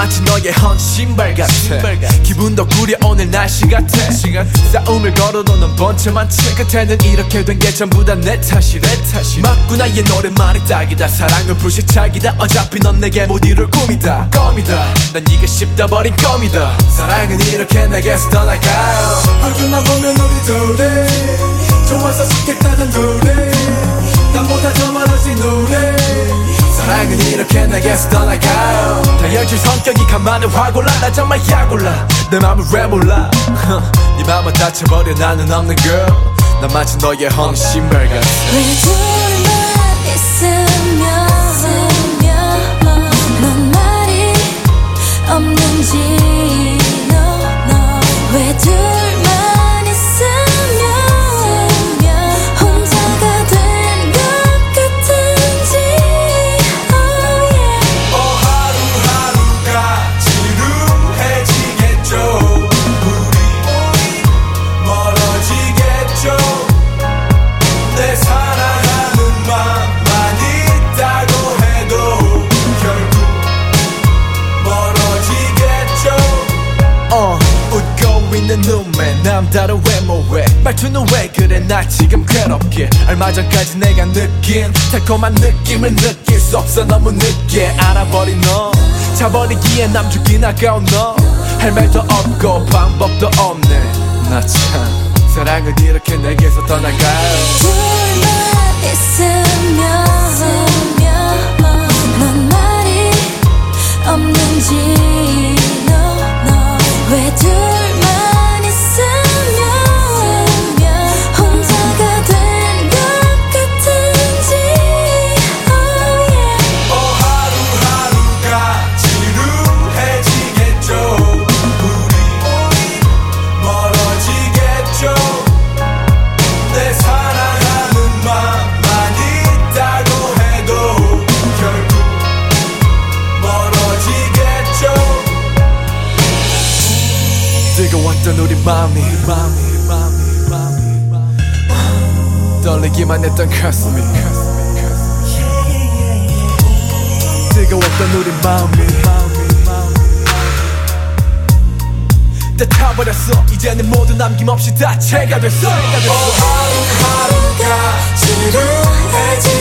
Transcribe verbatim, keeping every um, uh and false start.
마치 너의 헌 신발 같아. 기분도 구려 오늘 날씨 같아. 싸움을 걸어도 넌 번째 많지. 끝에는 이렇게 된 게 전부 다 내 탓이래. 맞구나 얘 노래말이 딱이다. 사랑은 불시착이다. 어차피 넌 내게 못 이룰 꿈이다. 껌이다. 난 네가 씹다 버린 껌이다. 사랑은 이렇게 내게서 떠나가요. 얼굴만 보면 우리 둘이 좋아서 싶겠다던 노래. 남보다 더 멀어진 노래. 사랑은 이렇게 내게서 떠나가요. 다혈질 성격이 가만히 확 올라. 나 정말 약 올라. 내 맘을 왜 몰라. 네 맘을 다쳐버려 나는 없는 girl. 난 마치 너의 헌 신발 같아. 왜 둘만 있으면 넌 말이 없는지 no, no. 왜 둘만 있으면 혼자가 된 것 같은지 oh yeah. 어 하루하루가 지루해지겠죠. 우리 멀어지겠죠. 내 사랑하는 맘만 있다고 해도 결국 멀어지겠죠. 어 웃고 있는 눈매 남다른 외모에 말투는 왜 그래 나 지금 괴롭게. 얼마 전까지 내가 느낀 달콤한 느낌을 느낄 수 없어. 너무 늦게 알아버린 너. 자버리기에 남주긴 아까운 너. 할 말도 없고 방법도 없네. 나 참 사랑은 이렇게 내게서 떠나가요. 둘만 있으면 넌 말이 없는지 no, no. 왜 둘만 있으면 혼자가 된 것 같은지 oh yeah. 어 하루하루가 지루해지겠죠. 우리 멀어지겠죠. 내 사랑하는 맘만 있다고 해도 결국 멀어지겠죠. 뜨거웠던 우리 맘이 떨리기만 했던 가슴이 뜨거웠던 우리 마음이 다 타버렸어. 이제는 모두 남김없이 다 채가 됐어. 어 하루하루가 지루해지